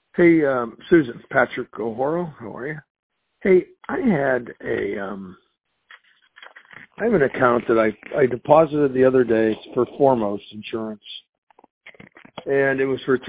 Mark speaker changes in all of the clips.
Speaker 1: Hey, Susan, Patrick O'Horo, how are you? Hey, I have an account that I deposited the other day. It's for Foremost Insurance, and it was for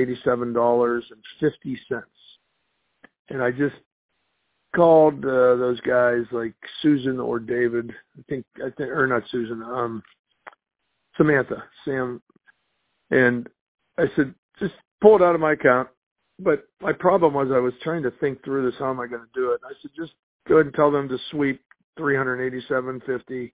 Speaker 1: $387.50. And I just called those guys, like Susan or David. I think, or not Susan, Samantha, Sam, and I said, just pull it out of my account. But my problem was I was trying to think through this. How am I going to do it? I said, just go ahead and tell them to sweep $387.50.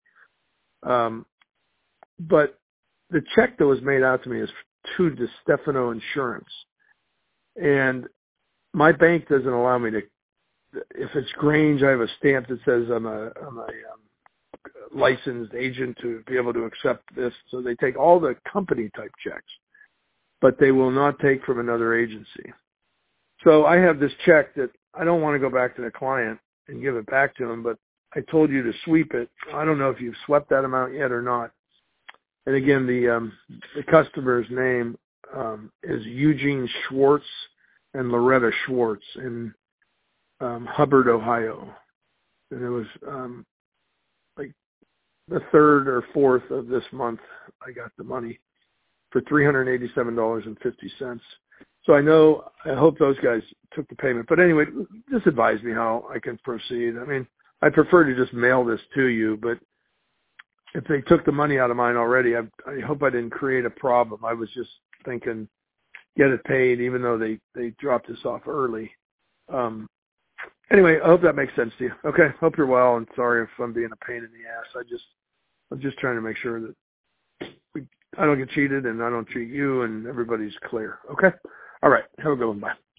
Speaker 1: But the check that was made out to me is to DeStefano Insurance, and my bank doesn't allow me to. If it's Grange, I have a stamp that says I'm a licensed agent to be able to accept this. So they take all the company type checks, but they will not take from another agency. So I have this check that I don't want to go back to the client and give it back to him, but I told you to sweep it. I don't know if you've swept that amount yet or not. And again, the customer's name is Eugene Schwartz and Loretta Schwartz in Hubbard, Ohio. And it was like the 3rd or 4th of this month I got the money for $387.50. So I hope those guys took the payment. But anyway, just advise me how I can proceed. I mean, I prefer to just mail this to you, but if they took the money out of mine already, I hope I didn't create a problem. I was just thinking, get it paid, even though they dropped this off early. Anyway, I hope that makes sense to you. Okay, hope you're well, and sorry if I'm being a pain in the ass. I'm just trying to make sure that I don't get cheated and I don't cheat you and everybody's clear. Okay? All right. Have a good one. Bye.